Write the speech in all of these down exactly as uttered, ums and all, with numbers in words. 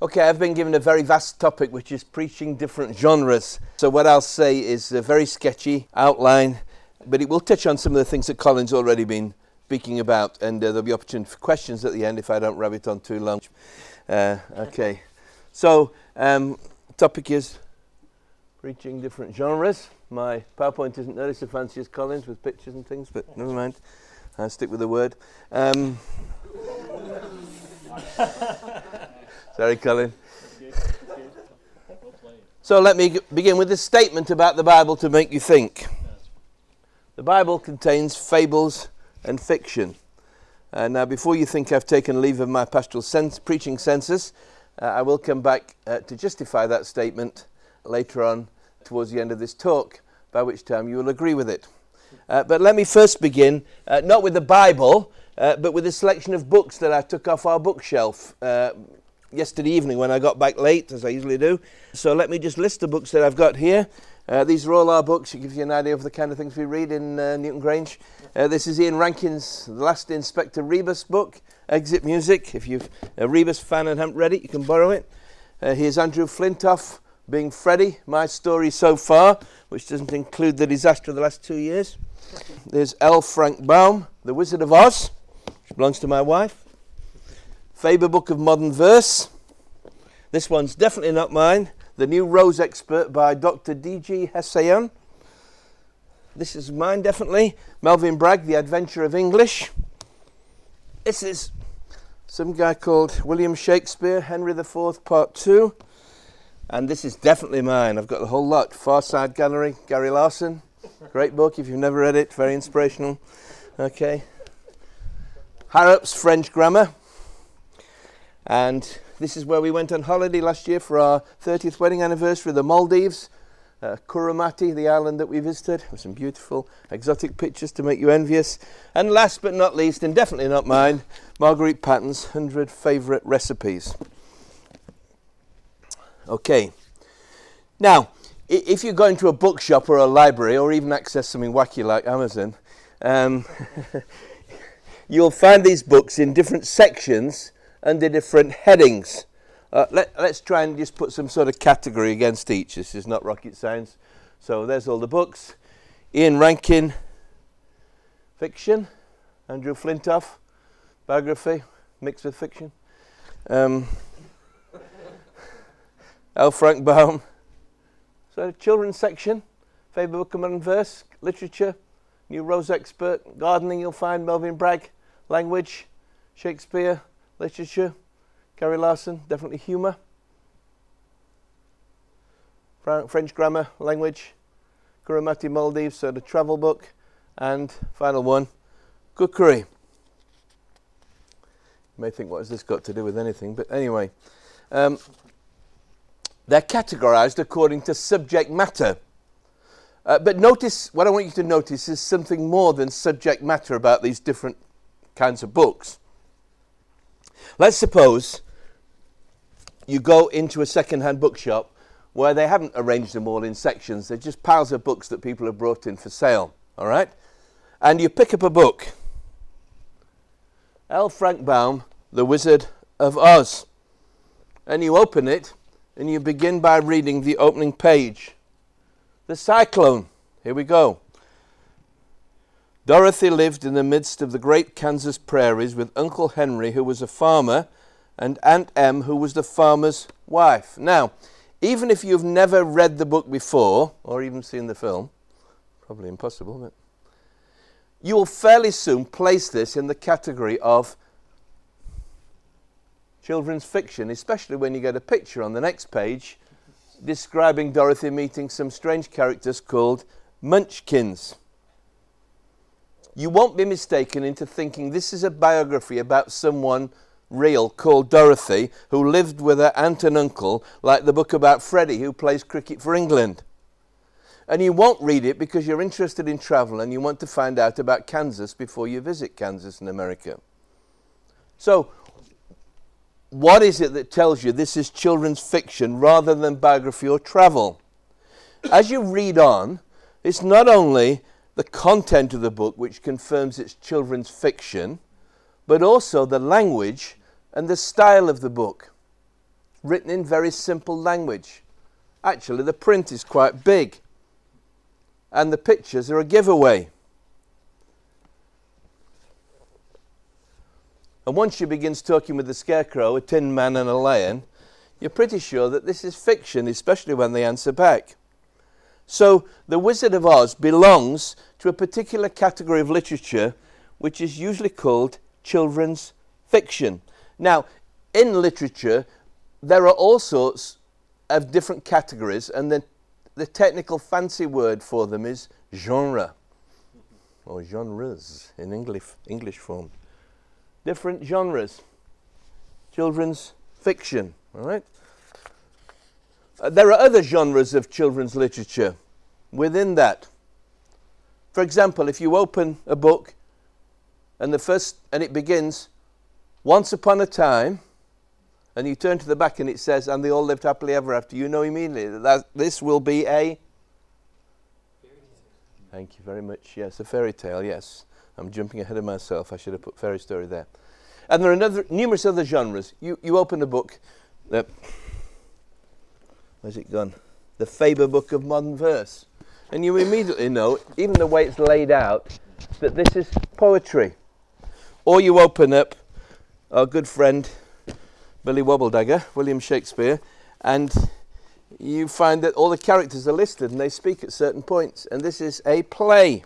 Okay, I've been given a very vast topic, which is preaching different genres. So what I'll say is a very sketchy outline, but it will touch on some of the things that Colin's already been speaking about, and uh, there'll be opportunity for questions at the end if I don't rabbit on too long. Uh, okay, so um, topic is preaching different genres. My PowerPoint isn't nearly so fancy as Colin's with pictures and things, but never mind. I'll stick with the word. Um, Sorry, Colin. So let me g- begin with a statement about the Bible to make you think. The Bible contains fables and fiction. Uh, now, before you think I've taken leave of my pastoral sense, preaching census, uh, I will come back uh, to justify that statement later on towards the end of this talk, by which time you will agree with it. Uh, but let me first begin, uh, not with the Bible, uh, but with a selection of books that I took off our bookshelf uh, yesterday evening when I got back late, as I usually do. So let me just list the books that I've got here. Uh, these are all our books. It gives you an idea of the kind of things we read in uh, Newton Grange. Uh, this is Ian Rankin's The Last Inspector Rebus book, Exit Music. If you're a Rebus fan and haven't read it, you can borrow it. Uh, here's Andrew Flintoff, Being Freddy, My Story So Far, which doesn't include the disaster of the last two years. There's L. Frank Baum, The Wizard of Oz, which belongs to my wife. Faber Book of Modern Verse. This one's definitely not mine. The New Rose Expert by Doctor D G Hessayon. This is mine, definitely. Melvyn Bragg, The Adventure of English. This is some guy called William Shakespeare, Henry the Fourth, Part two. And this is definitely mine. I've got the whole lot. Far Side Gallery, Gary Larson. Great book if you've never read it. Very inspirational. Okay. Harrop's French Grammar. And this is where we went on holiday last year for our thirtieth wedding anniversary, the Maldives, uh, Kurumati, the island that we visited, with some beautiful exotic pictures to make you envious. And last but not least, and definitely not mine, Marguerite Patton's one hundred Favourite Recipes. Okay. Now, I- if you go into a bookshop or a library, or even access something wacky like Amazon, um, you'll find these books in different sections under different headings. Uh, let, let's try and just put some sort of category against each. This is not rocket science. So there's all the books. Ian Rankin, fiction. Andrew Flintoff, biography, mixed with fiction. Um, L. Frank Baum. So children's section. Faber Book of Modern Verse, literature. New Rose Expert, gardening you'll find, Melvyn Bragg. Language, Shakespeare. Literature, Gary Larson, definitely humour. Fran- French grammar, language, Kurumati, Maldives, so the travel book, and final one, cookery. You may think, what has this got to do with anything? But anyway, um, they're categorised according to subject matter. Uh, but notice, what I want you to notice is something more than subject matter about these different kinds of books. Let's suppose you go into a second-hand bookshop where they haven't arranged them all in sections. They're just piles of books that people have brought in for sale, all right? And you pick up a book. L. Frank Baum, The Wizard of Oz. And you open it, and you begin by reading the opening page. The Cyclone. Here we go. Dorothy lived in the midst of the great Kansas prairies with Uncle Henry, who was a farmer, and Aunt Em, who was the farmer's wife. Now, even if you've never read the book before, or even seen the film, probably impossible, but you will fairly soon place this in the category of children's fiction, especially when you get a picture on the next page describing Dorothy meeting some strange characters called Munchkins. You won't be mistaken into thinking this is a biography about someone real called Dorothy who lived with her aunt and uncle, like the book about Freddie who plays cricket for England. And you won't read it because you're interested in travel and you want to find out about Kansas before you visit Kansas in America. So, what is it that tells you this is children's fiction rather than biography or travel? As you read on, it's not only the content of the book which confirms it's children's fiction, but also the language and the style of the book. written in very simple language. Actually, the print is quite big, and the pictures are a giveaway. And once she begins talking with the Scarecrow, a Tin Man and a lion, you're pretty sure that this is fiction, especially when they answer back. So The Wizard of Oz belongs to a particular category of literature which is usually called children's fiction. Now, in literature, there are all sorts of different categories, and the, the technical fancy word for them is genre, or genres in English, English form. Different genres. Children's fiction, all right? Uh, there are other genres of children's literature within that. For example, if you open a book and the first and it begins, once upon a time, and you turn to the back and it says, and they all lived happily ever after, you know immediately that, that this will be a thank you very much. Yes, a fairy tale, yes. I'm jumping ahead of myself. I should have put fairy story there. And there are another, numerous other genres. You you open a book, uh, where's it gone? The Faber Book of Modern Verse. And you immediately know, even the way it's laid out, that this is poetry. Or you open up our good friend Billy Wobbledagger, William Shakespeare, and you find that all the characters are listed and they speak at certain points. And this is a play.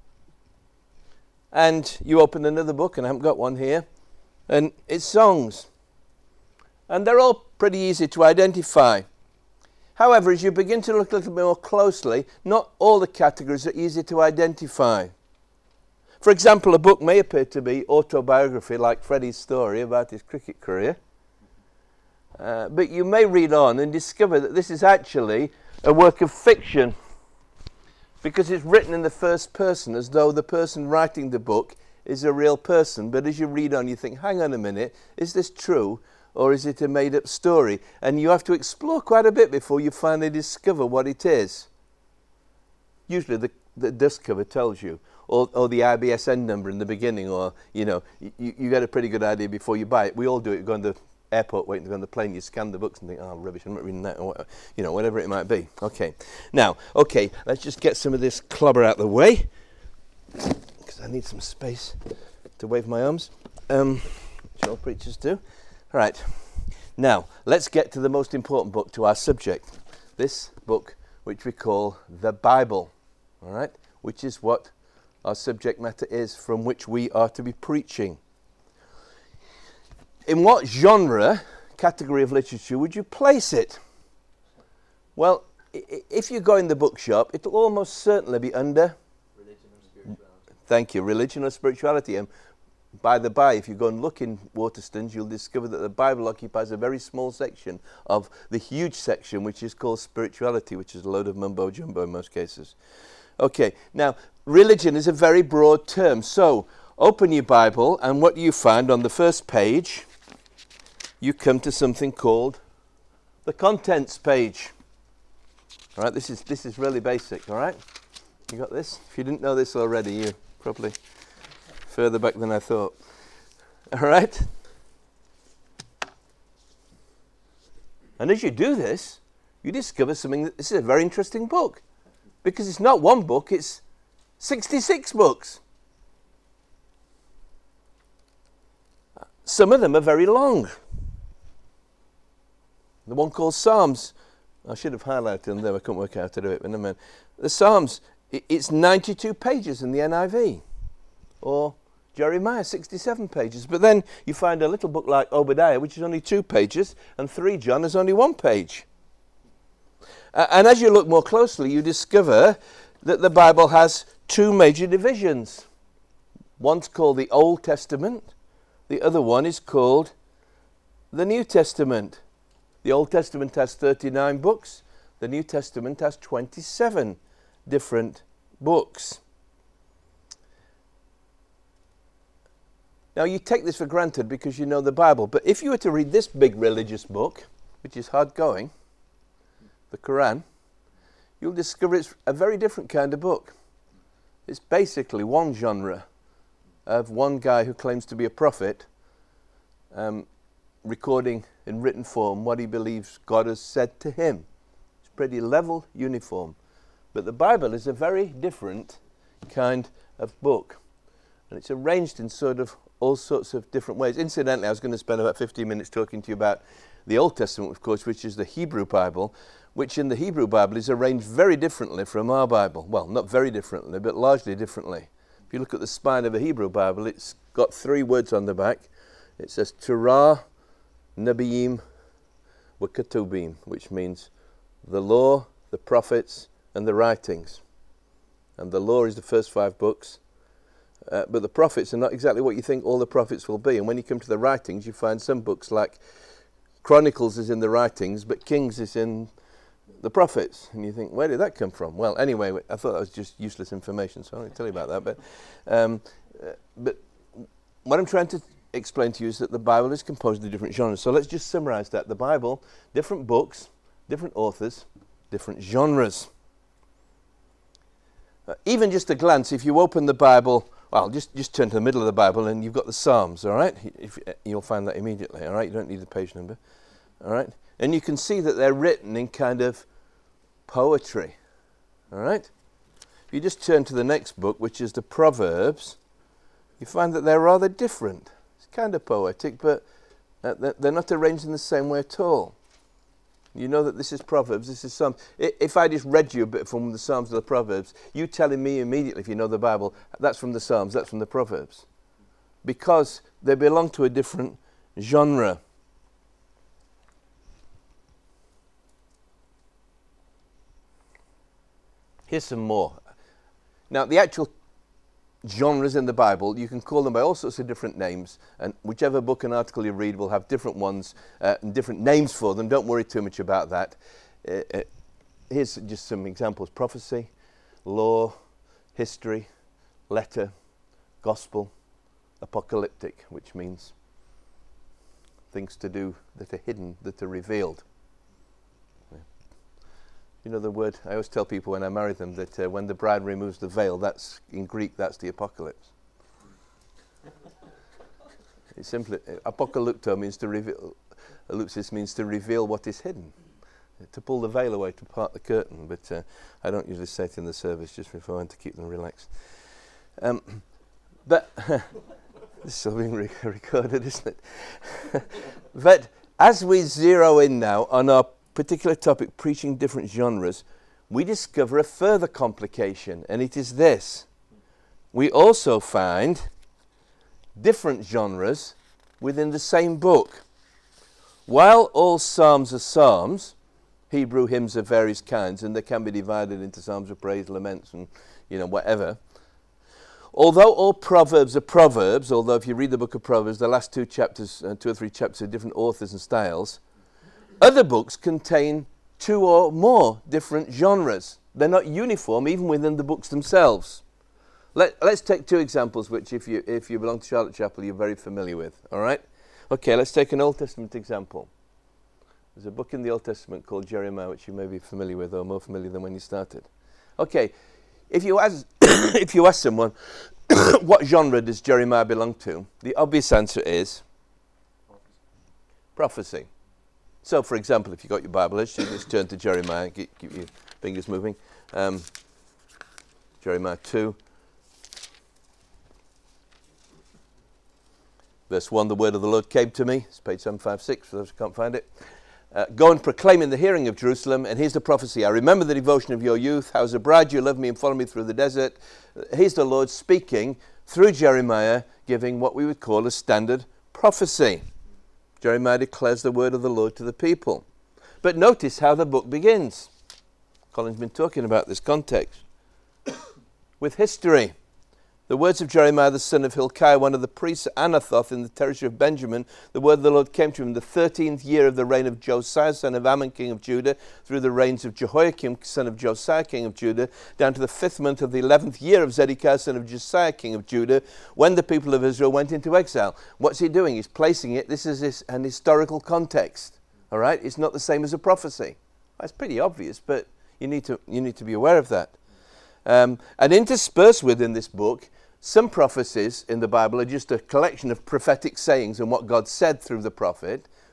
And you open another book, and I haven't got one here, and it's songs. And they're all pretty easy to identify. However, as you begin to look a little bit more closely, not all the categories are easy to identify. For example, a book may appear to be autobiography, like Freddie's story about his cricket career. Uh, but you may read on and discover that this is actually a work of fiction, because it's written in the first person, as though the person writing the book is a real person. But as you read on, you think, hang on a minute, is this true, or is it a made-up story? And you have to explore quite a bit before you finally discover what it is. Usually the, the dust cover tells you, or, or the I B S N number in the beginning, or, you know, you, you get a pretty good idea before you buy it. We all do it. You go on the airport waiting to go on the plane, you scan the books and think, oh, rubbish, I'm not reading that, or whatever, you know, whatever it might be. Okay. Now, okay, let's just get some of this clobber out of the way, because I need some space to wave my arms, um, which all preachers do. All right. Now, let's get to the most important book, to our subject. This book, which we call the Bible, all right, which is what our subject matter is, from which we are to be preaching. In what genre, category of literature, would you place it? Well, I- if you go in the bookshop, it'll almost certainly be under religion or spirituality. Thank you, religion or spirituality. And by the by, if you go and look in Waterstones, you'll discover that the Bible occupies a very small section of the huge section, which is called spirituality, which is a load of mumbo-jumbo in most cases. Okay, now, religion is a very broad term. So, open your Bible, and what do you find on the first page? You come to something called the contents page. All right, this is this is really basic, all right? You got this? If you didn't know this already, you're probably further back than I thought. All right? And as you do this, you discover something that this is a very interesting book, because it's not one book, it's sixty-six books. Some of them are very long. The one called Psalms, I should have highlighted them there, I couldn't work out how to do it, but no man. The Psalms, it's ninety-two pages in the N I V, or Jeremiah, sixty-seven pages. But then you find a little book like Obadiah, which is only two pages, and three John is only one page. Uh, and as you look more closely, you discover that the Bible has two major divisions. One's called the Old Testament, the other one is called the New Testament. The Old Testament has thirty-nine books. The New Testament has twenty-seven different books. Now, you take this for granted because you know the Bible, but if you were to read this big religious book, which is hard going, the Quran, you'll discover it's a very different kind of book. It's basically one genre of one guy who claims to be a prophet, um, recording in written form what he believes God has said to him. It's pretty level, uniform. But the Bible is a very different kind of book. And it's arranged in sort of all sorts of different ways. Incidentally, I was going to spend about fifteen minutes talking to you about the Old Testament, of course, which is the Hebrew Bible, which in the Hebrew Bible is arranged very differently from our Bible. Well, not very differently, but largely differently. If you look at the spine of a Hebrew Bible, it's got three words on the back. It says Torah, Nebiim, Ketubim, which means the law, the prophets, and the writings. And the law is the first five books. Uh, but the prophets are not exactly what you think all the prophets will be. And when you come to the writings, you find some books like Chronicles is in the writings, but Kings is in the prophets. And you think, where did that come from? Well, anyway, I thought that was just useless information, so I won't tell you about that. But, um, uh, but what I'm trying to explain to you is that the Bible is composed of different genres. So let's just summarize that. The Bible, different books, different authors, different genres. Uh, even just a glance, if you open the Bible, well, just, just turn to the middle of the Bible and you've got the Psalms, all right? If, uh, you'll find that immediately, all right? You don't need the page number, all right? And you can see that they're written in kind of poetry, all right? If you just turn to the next book, which is the Proverbs, you find that they're rather different. It's kind of poetic, but uh, they're not arranged in the same way at all. You know that this is Proverbs, this is Psalms. If I just read you a bit from the Psalms or the Proverbs, you telling me immediately, if you know the Bible, that's from the Psalms, that's from the Proverbs. Because they belong to a different genre. Here's some more. Now, the actual genres in the Bible, you can call them by all sorts of different names, and whichever book and article you read will have different ones uh, and different names for them. Don't worry too much about that. Uh, uh, here's just some examples. Prophecy, law, history, letter, gospel, apocalyptic, which means things to do that are hidden, that are revealed. You know the word, I always tell people when I marry them that uh, when the bride removes the veil, that's in Greek, that's the apocalypse. It's simply, uh, apocalypto means to reveal, ellipsis means to reveal what is hidden, uh, to pull the veil away, to part the curtain, but uh, I don't usually say it in the service, just if I want to keep them relaxed. Um, but, this is all being re- recorded, isn't it? But as we zero in now on our particular topic, preaching different genres, we discover a further complication, and it is this. We also find different genres within the same book. While all psalms are psalms, Hebrew hymns of various kinds, and they can be divided into psalms of praise, laments, and you know whatever. Although all proverbs are proverbs, although if you read the book of Proverbs, the last two chapters, uh, two or three chapters are different authors and styles, other books contain two or more different genres. They're not uniform even within the books themselves. Let, let's take two examples which if you if you belong to Charlotte Chapel you're very familiar with, all right? Okay, let's take an Old Testament example. There's a book in the Old Testament called Jeremiah which you may be familiar with or more familiar than when you started. Okay, if you ask, if you ask someone what genre does Jeremiah belong to, the obvious answer is prophecy. So, for example, if you've got your Bible, let's just turn to Jeremiah, keep, keep your fingers moving. Um, Jeremiah two. Verse one, the word of the Lord came to me. It's page seven fifty-six for those who can't find it. Uh, Go and proclaim in the hearing of Jerusalem, and here's the prophecy. I remember the devotion of your youth. How as a bride you loved me and followed me through the desert. Uh, here's the Lord speaking through Jeremiah, giving what we would call a standard prophecy. Jeremiah declares the word of the Lord to the people. But notice how the book begins. Colin's been talking about this context. With history. The words of Jeremiah the son of Hilkiah, one of the priests at Anathoth in the territory of Benjamin, the word of the Lord came to him in the thirteenth year of the reign of Josiah, son of Ammon, king of Judah, through the reigns of Jehoiakim, son of Josiah, king of Judah, down to the fifth month of the eleventh year of Zedekiah, son of Josiah, king of Judah, when the people of Israel went into exile. What's he doing? He's placing it. This is this, an historical context. All right? It's not the same as a prophecy. That's pretty obvious, but you need to you need to be aware of that. Um, and interspersed within this book, some prophecies in the Bible are just a collection of prophetic sayings and what God said through the prophet.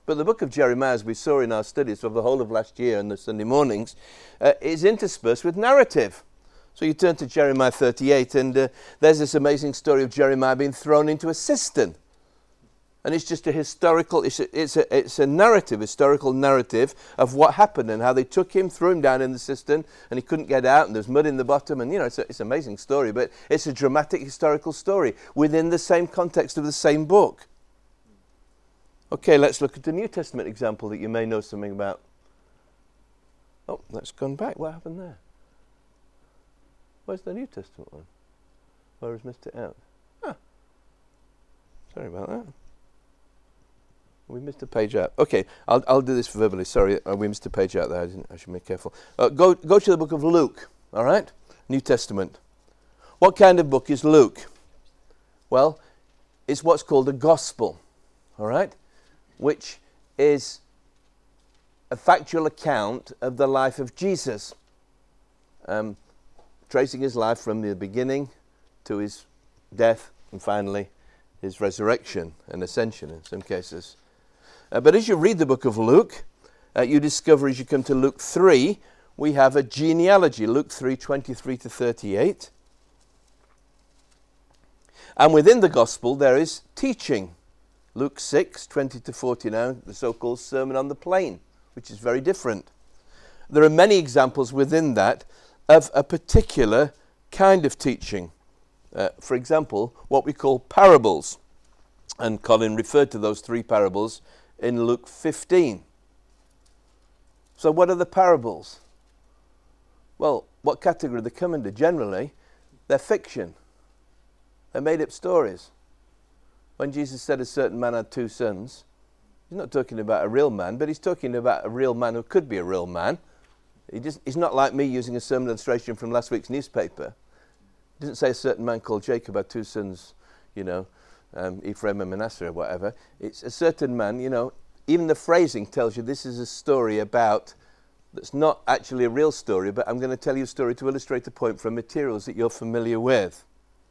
But the book of Jeremiah, as we saw in our studies of the whole of last year and the Sunday mornings, uh, is interspersed with narrative. So you turn to Jeremiah thirty-eight, and uh, there's this amazing story of Jeremiah being thrown into a cistern. And it's just a historical, it's a, it's a, it's a narrative, historical narrative of what happened and how they took him, threw him down in the cistern, and he couldn't get out, and there's mud in the bottom, and you know, it's, a, it's an amazing story, but it's a dramatic historical story within the same context of the same book. Okay, let's look at the New Testament example that you may know something about. Oh, that's gone back. What happened there? Where's the New Testament one? Where has missed it out? Ah, sorry about that. We missed a page out. Okay, I'll I'll do this verbally. Sorry, uh, we missed a page out there. I, didn't, I should be careful. Uh, go go to the book of Luke. All right, New Testament. What kind of book is Luke? Well, it's what's called a gospel. All right, which is a factual account of the life of Jesus, um, tracing his life from the beginning to his death and finally his resurrection and ascension in some cases. Uh, but as you read the book of Luke, uh, you discover as you come to Luke three, we have a genealogy, Luke three, twenty-three to thirty-eight. And within the gospel there is teaching. Luke six, twenty to forty-nine, the so-called Sermon on the Plain, which is very different. There are many examples within that of a particular kind of teaching. Uh, for example, what we call parables. And Colin referred to those three parables in Luke fifteen. So what are the parables? Well, what category they come under? Generally, they're fiction. They're made-up stories. When Jesus said a certain man had two sons, he's not talking about a real man, but he's talking about a real man who could be a real man. He just, he's not like me using a sermon illustration from last week's newspaper. He doesn't say a certain man called Jacob had two sons, you know, um, Ephraim and Manasseh or whatever. It's a certain man, you know, even the phrasing tells you this is a story about, that's not actually a real story, but I'm going to tell you a story to illustrate the point from materials that you're familiar with.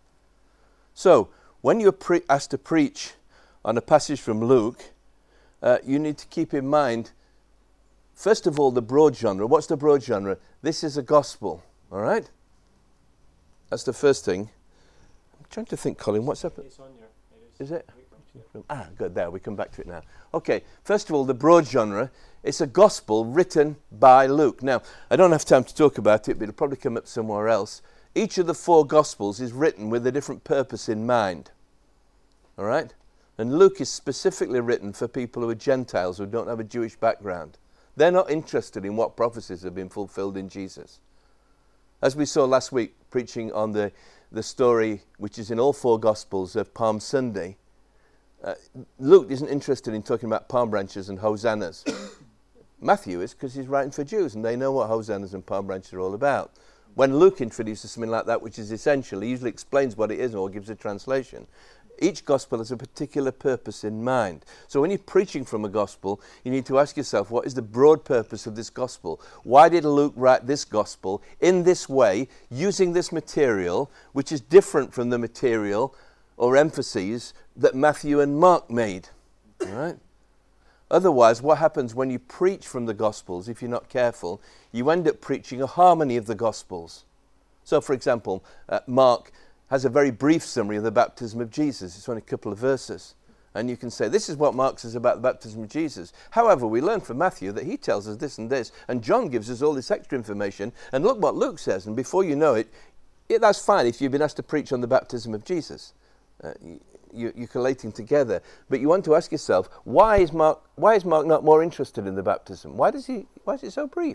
So, when you're pre- asked to preach on a passage from Luke, uh, you need to keep in mind, first of all, the broad genre. What's the broad genre? This is a gospel, all right? That's the first thing. I'm trying to think, Colin, what's up? It's on your, it is. Is it? Ah, good, there, we come back to it now. Okay, first of all, the broad genre, it's a gospel written by Luke. Now, I don't have time to talk about it, but it'll probably come up somewhere else. Each of the four gospels is written with a different purpose in mind. All right? And Luke is specifically written for people who are Gentiles, who don't have a Jewish background. They're not interested in what prophecies have been fulfilled in Jesus. As we saw last week, preaching on the, the story, which is in all four gospels of Palm Sunday, uh, Luke isn't interested in talking about palm branches and hosannas. Matthew is, because he's writing for Jews, and they know what hosannas and palm branches are all about. When Luke introduces something like that, which is essential, he usually explains what it is or gives a translation. Each gospel has a particular purpose in mind. So when you're preaching from a gospel, you need to ask yourself, what is the broad purpose of this gospel? Why did Luke write this gospel in this way, using this material, which is different from the material or emphases that Matthew and Mark made? All right? Otherwise, what happens when you preach from the Gospels, if you're not careful, you end up preaching a harmony of the Gospels. So, for example, uh, Mark has a very brief summary of the baptism of Jesus. It's only a couple of verses. And you can say, this is what Mark says about the baptism of Jesus. However, we learn from Matthew that he tells us this and this, and John gives us all this extra information, and look what Luke says, and before you know it, it that's fine if you've been asked to preach on the baptism of Jesus. Uh, you, you're collating together, but you want to ask yourself, why is Mark why is Mark not more interested in the baptism? Why does he why is it so brief?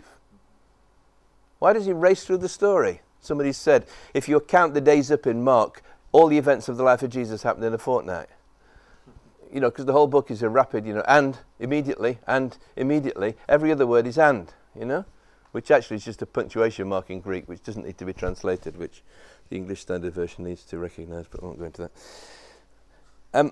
Why does he race through the story? Somebody said, if you count the days up in Mark, all the events of the life of Jesus happened in a fortnight. You know, because the whole book is a rapid, you know, and immediately, and immediately, every other word is and, you know, which actually is just a punctuation mark in Greek, which doesn't need to be translated, which the English Standard Version needs to recognise, but I won't go into that. Um,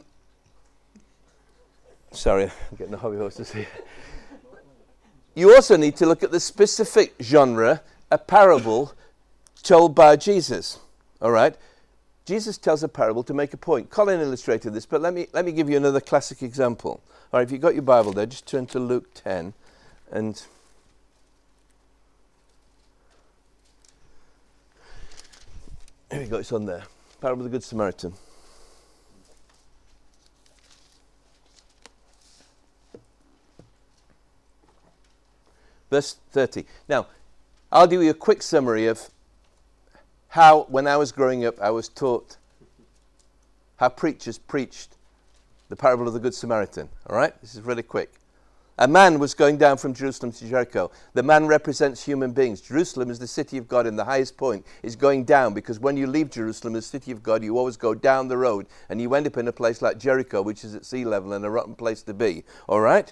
sorry, I'm getting the hobby horses here. You also need to look at the specific genre, a parable told by Jesus. All right? Jesus tells a parable to make a point. Colin illustrated this, but let me let me give you another classic example. All right, if you've got your Bible there, just turn to Luke ten. And here we go, it's on there. Parable of the Good Samaritan. Verse thirty. Now, I'll give you a quick summary of how, when I was growing up, I was taught how preachers preached the parable of the Good Samaritan. All right? This is really quick. A man was going down from Jerusalem to Jericho. The man represents human beings. Jerusalem is the city of God, and the highest point is going down, because when you leave Jerusalem, the city of God, you always go down the road, and you end up in a place like Jericho, which is at sea level and a rotten place to be. All right?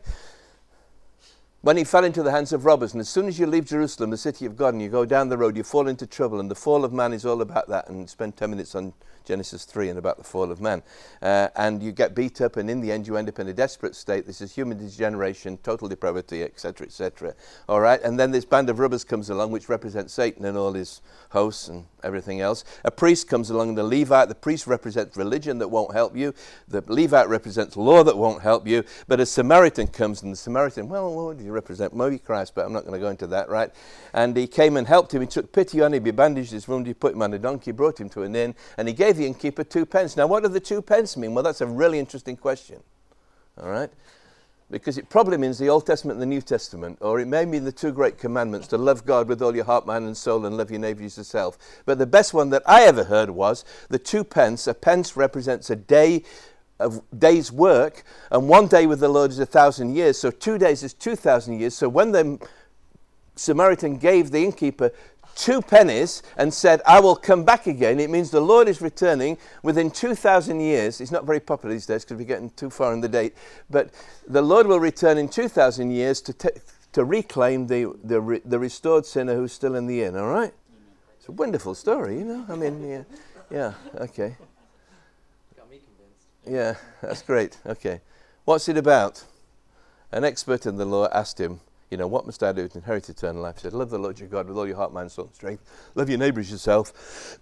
When he fell into the hands of robbers, and as soon as you leave Jerusalem, the city of God, and you go down the road, you fall into trouble, and the fall of man is all about that, and spend ten minutes on Genesis three and about the fall of man. Uh, and you get beat up, and in the end you end up in a desperate state. This is human degeneration, total depravity, et cetera, et cetera. All right? And then this band of robbers comes along, which represents Satan and all his hosts and everything else. A priest comes along, the Levite. The priest represents religion that won't help you. The Levite represents law that won't help you. But a Samaritan comes, and the Samaritan, well, what do you represent? Maybe Christ, but I'm not going to go into that, right? And he came and helped him. He took pity on him. He bandaged his wound. He put him on a donkey, brought him to an inn, and he gave the innkeeper two pence. Now, what do the two pence mean? Well, that's a really interesting question, all right? Because it probably means the Old Testament and the New Testament, or it may mean the two great commandments, to love God with all your heart, mind, and soul, and love your neighbour as yourself. But the best one that I ever heard was the two pence. A pence represents a day of day's work, and one day with the Lord is a thousand years, so two days is two thousand years. So when the Samaritan gave the innkeeper two pennies and said, I will come back again, it means the Lord is returning within two thousand years. It's not very popular these days because we're getting too far in the date, but the Lord will return in two thousand years to t- to reclaim the the, re- the restored sinner who's still in the inn, all right? It's a wonderful story, you know? I mean, yeah, yeah, okay. Got me convinced. Yeah, that's great, okay. What's it about? An expert in the law asked him, you know, what must I do to inherit eternal life? He said, love the Lord your God with all your heart, mind, soul, and strength. Love your neighbour as yourself.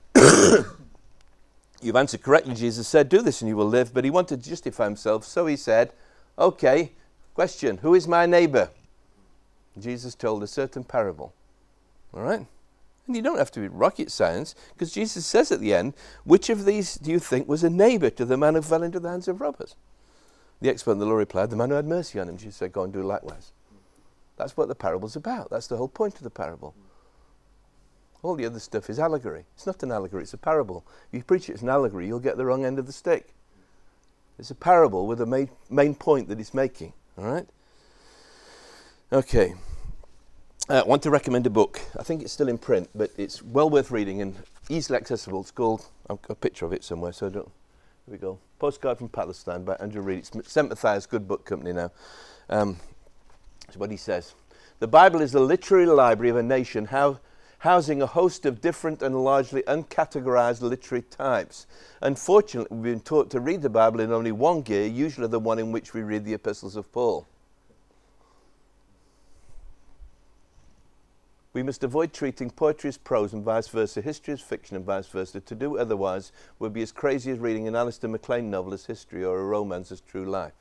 You've answered correctly, Jesus said, do this and you will live. But he wanted to justify himself, so he said, okay, question, who is my neighbour? Jesus told a certain parable. All right? And you don't have to be rocket science, because Jesus says at the end, which of these do you think was a neighbour to the man who fell into the hands of robbers? The expert in the law replied, the man who had mercy on him. Jesus said, go and do likewise. That's what the parable's about. That's the whole point of the parable. All the other stuff is allegory. It's not an allegory, it's a parable. If you preach it as an allegory, you'll get the wrong end of the stick. It's a parable with a main, main point that it's making. All right? Okay. I uh, want to recommend a book. I think it's still in print, but it's well worth reading and easily accessible. It's called, I've got a picture of it somewhere, so I don't. Here we go. Postcard from Palestine by Andrew Reid. It's Saint Matthias Good Book Company now. Um, That's what he says. The Bible is the literary library of a nation how, housing a host of different and largely uncategorized literary types. Unfortunately, we've been taught to read the Bible in only one gear, usually the one in which we read the epistles of Paul. We must avoid treating poetry as prose and vice versa, history as fiction and vice versa. To do otherwise would be as crazy as reading an Alistair MacLean novel as history or a romance as true life.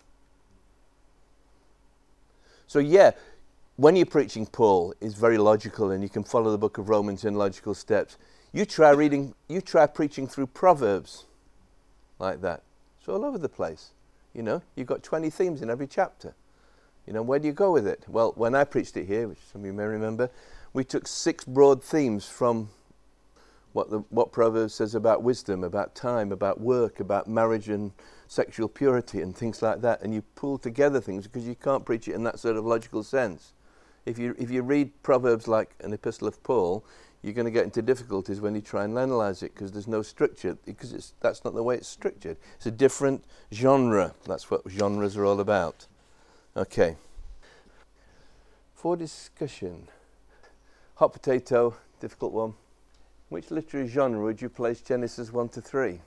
So yeah, when you're preaching Paul, it's very logical and you can follow the book of Romans in logical steps. You try reading, you try preaching through Proverbs like that. It's all over the place. You know, you've got twenty themes in every chapter. You know, where do you go with it? Well, when I preached it here, which some of you may remember, we took six broad themes from what the what Proverbs says about wisdom, about time, about work, about marriage and sexual purity and things like that, and you pull together things because you can't preach it in that sort of logical sense. If you if you read Proverbs like an epistle of Paul, you're going to get into difficulties when you try and analyze it because there's no structure, because it's that's not the way it's structured. It's a different genre. That's what genres are all about. Okay. For discussion. Hot potato, difficult one. Which literary genre would you place Genesis one to three?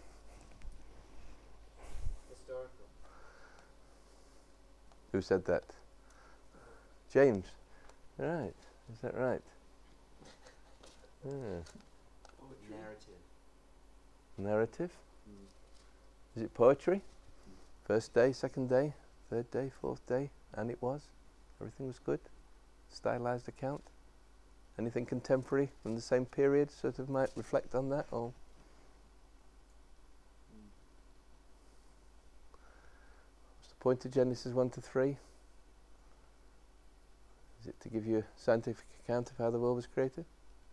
Historical. Who said that? James. Right. Is that right? Yeah. Narrative. Narrative? Mm. Is it poetry? First day, second day, third day, fourth day, and it was. Everything was good. Stylized account. Anything contemporary from the same period sort of might reflect on that? Or what's the point of Genesis one to three? Is it to give you a scientific account of how the world was created?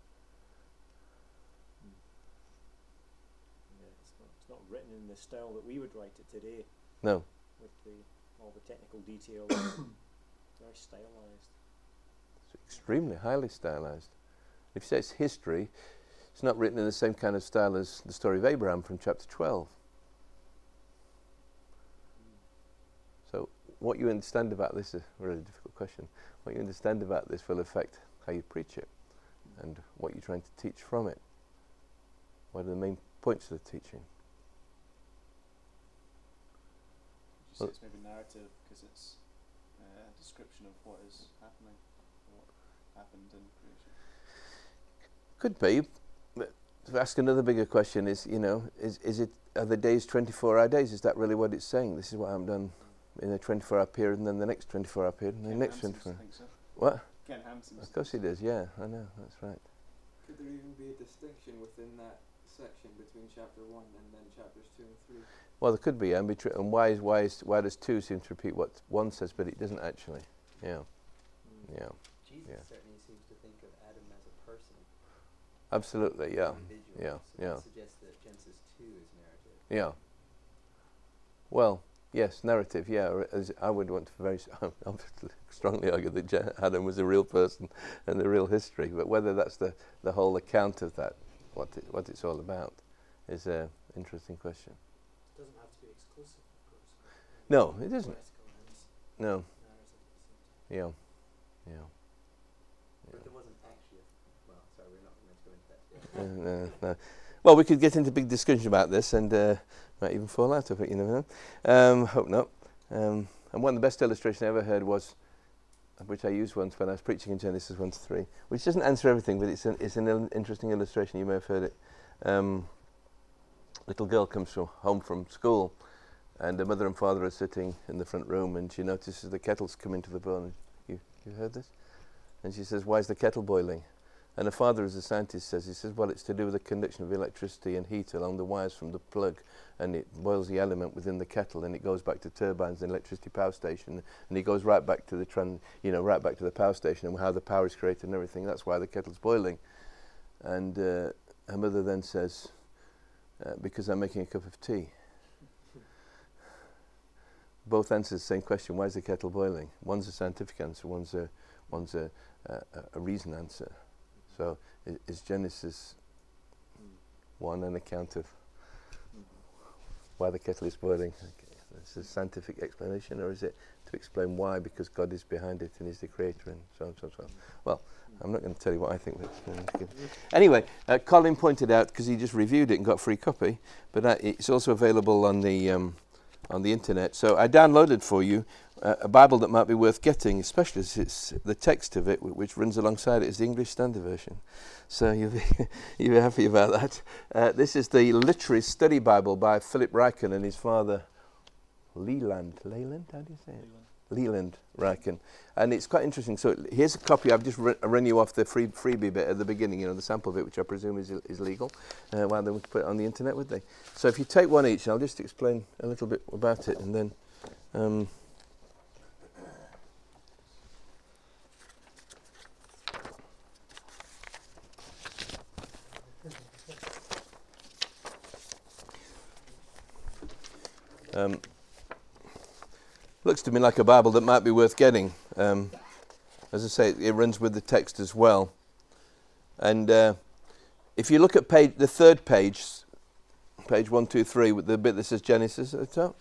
Yeah, it's not, it's not written in the style that we would write it today. No. With the all the technical details. Very stylized. It's extremely highly stylized. If you say it's history, it's not written in the same kind of style as the story of Abraham from chapter twelve. So what you understand about this is a really difficult question. What you understand about this will affect how you preach it and what you're trying to teach from it. What are the main points of the teaching? Would you say it's maybe narrative because it's uh, a description of what is happening, what happened in creation? Could be. But to ask another bigger question is, you know, is is it are the days twenty-four hour days? Is that really what it's saying? This is what I'm done in a twenty-four hour period, and then the next twenty-four hour period, and the Ken next Ham twenty-four. seems to think so. What? Ken Ham seems Of to course think it is. Yeah, I know. That's right. Could there even be a distinction within that section between chapter one and then chapters two and three? Well, there could be, and, betri- and why is why is why does two seem to repeat what one says, but it doesn't actually? Yeah, Mm. yeah, Jesus Yeah. certainly seems to think of Adam as a person, absolutely. Yeah, individual. yeah, so yeah. that suggests that Genesis two is narrative. yeah. Well, yes, narrative. Yeah, or as I would want to very s- I would strongly argue that Je- Adam was a real person and the real history. But whether that's the the whole account of that, what it, what it's all about, is a interesting question. It doesn't have to be exclusive, of course. No, it isn't. Poetical and No. narrative at the same time. Yeah, yeah. But there wasn't actually a, well, sorry, we're not meant to go into that yet. Uh, no, no. Well, we could get into big discussion about this, and uh, might even fall out of it. You never know. Um, hope not. Um, and one of the best illustrations I ever heard was, which I used once when I was preaching in Genesis one to three, which doesn't answer everything, but it's an it's an il- interesting illustration. You may have heard it. Um, little girl comes from home from school, and her mother and father are sitting in the front room, and she notices the kettle's come into the boil. You you heard this? And she says, "Why is the kettle boiling?" And her father, as a scientist, says, he says, well, it's to do with the conduction of electricity and heat along the wires from the plug, and it boils the element within the kettle, and it goes back to turbines and electricity power station, and it goes right back to the tran, you know, right back to the power station and how the power is created and everything. That's why the kettle's boiling. And uh, her mother then says, uh, because I'm making a cup of tea. Both answer the same question: why is the kettle boiling? One's a scientific answer, one's a one's a, a, a reason answer. So is, is Genesis Mm. one an account of why the kettle is boiling? Okay. This is a scientific explanation, or is it to explain why? Because God is behind it and He's the creator, and so on, so on, so on. Well, I'm not going to tell you what I think. But anyway, uh, Colin pointed out, because he just reviewed it and got a free copy, but uh, it's also available on the um, on the internet. So I downloaded for you uh, a Bible that might be worth getting, especially as it's the text of it, w- which runs alongside it, is the English Standard Version. So you'll be you'll be happy about that. Uh, this is the Literary Study Bible by Philip Ryken and his father Leland. Leland, how do you say it? Leland Ryken. And it's quite interesting. So here's a copy. I've just run, run you off the free, freebie bit at the beginning, you know, the sample bit, which I presume is is legal. Uh, well, they would put it on the internet, would they? So if you take one each, I'll just explain a little bit about it, and then. Um, um, looks to me like a Bible that might be worth getting. Um, as I say, it runs with the text as well. And uh, if you look at page, the third page, page one, two, three, with the bit that says Genesis at the top.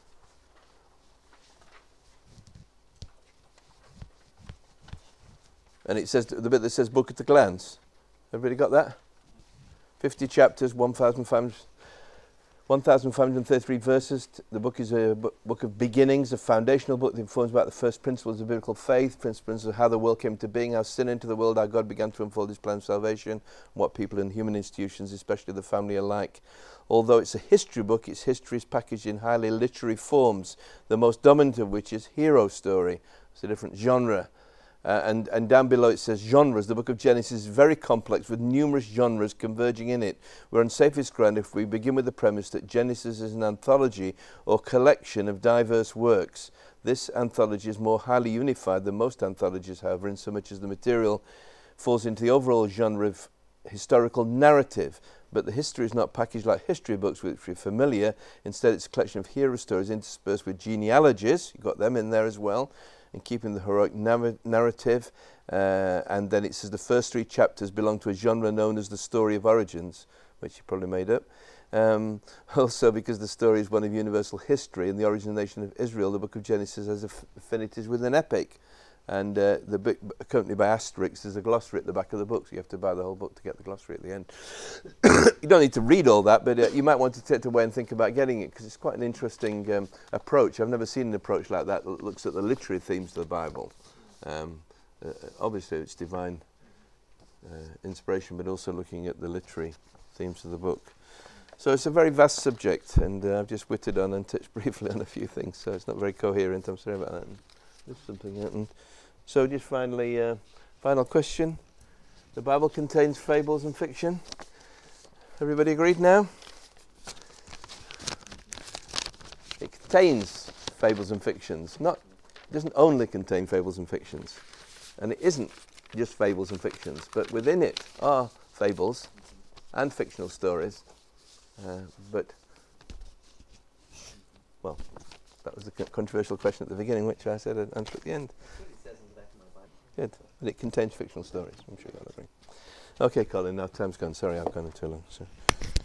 And it says the bit that says book at a glance. Everybody got that? fifty chapters, one thousand five hundred one thousand five hundred thirty-three verses. T- The book is a bu- book of beginnings, a foundational book that informs about the first principles of biblical faith, principles of how the world came to being, how sin entered the world, how God began to unfold his plan of salvation, what people and human institutions, especially the family, are like. Although it's a history book, its history is packaged in highly literary forms, the most dominant of which is hero story. It's a different genre. Uh, and, and down below it says genres. The book of Genesis is very complex with numerous genres converging in it. We're on safest ground if we begin with the premise that Genesis is an anthology or collection of diverse works. This anthology is more highly unified than most anthologies, however, in so much as the material falls into the overall genre of historical narrative. But the history is not packaged like history books with which we're familiar. Instead, it's a collection of hero stories interspersed with genealogies. You've got them in there as well, and keeping the heroic narr- narrative. Uh, and then it says the first three chapters belong to a genre known as the story of origins, which you probably made up. Um, also, because the story is one of universal history and the origination of Israel, the book of Genesis has aff- affinities with an epic. And uh, the book, accompanied by asterisks, there's a glossary at the back of the book, so you have to buy the whole book to get the glossary at the end. You don't need to read all that, but uh, you might want to take it away and think about getting it, because it's quite an interesting um, approach. I've never seen an approach like that that looks at the literary themes of the Bible. Um, uh, obviously, it's divine uh, inspiration, but also looking at the literary themes of the book. So it's a very vast subject, and uh, I've just whittled on and touched briefly on a few things, so it's not very coherent. I'm sorry about that. There's something happened. So just finally, uh, final question. The Bible contains fables and fiction. Everybody agreed now? It contains fables and fictions. Not, it doesn't only contain fables and fictions. And it isn't just fables and fictions, but within it are fables and fictional stories. Uh, but, well, that was the c- controversial question at the beginning, which I said I'd answer at the end. Good. But it contains fictional stories. I'm sure you'll agree. Okay, Colin, now time's gone. Sorry, I've gone too long. So.